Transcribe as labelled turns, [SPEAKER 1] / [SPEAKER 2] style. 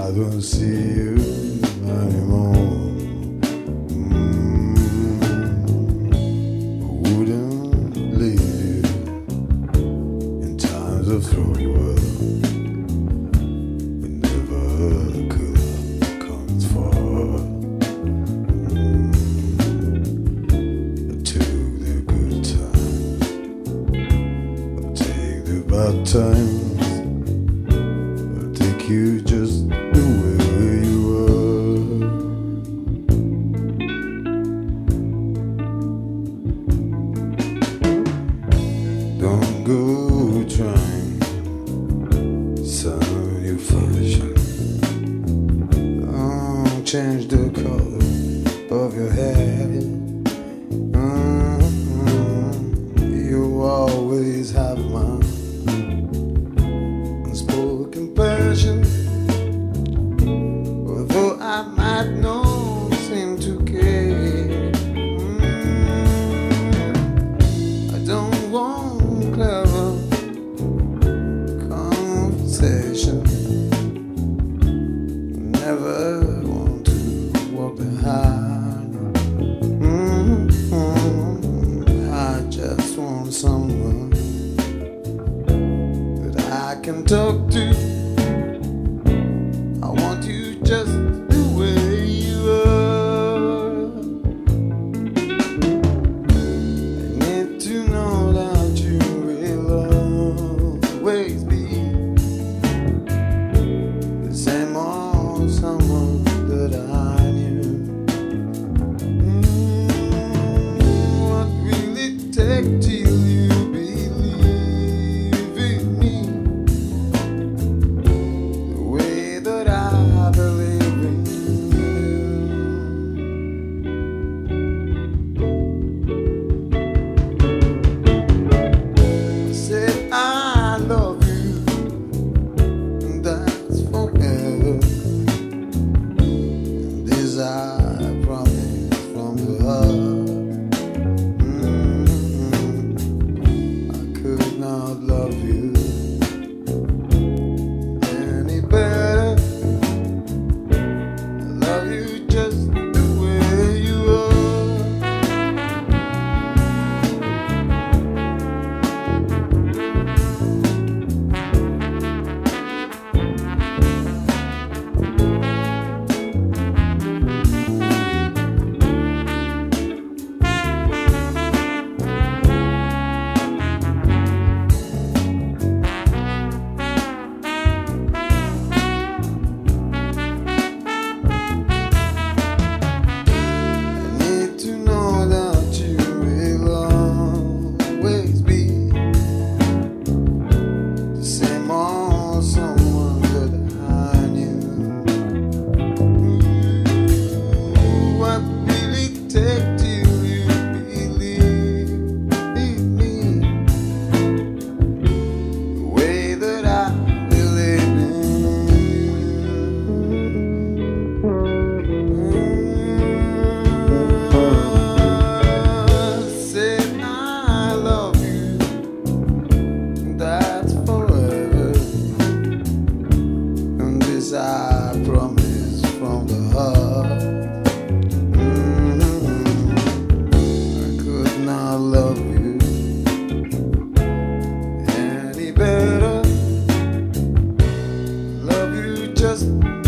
[SPEAKER 1] I don't see you anymore. Wouldn't leave you in times of throwing well, but never could have come as far. I took the good times, I take the bad times. You just the way you are. Don't go trying some new fashion. Don't change the color of your hair. You always have my unspoken passion, although I might not seem to care. I don't want clever conversation, never want to walk the high. I just want someone that I can talk to. I want you just the way you are. I need to know that you will always be the same old someone that I knew. What will it take till you believe in me? I promise from the heart. I could not love you any better. I love you just the way you I promise from the heart. I could not love you any better. Love you just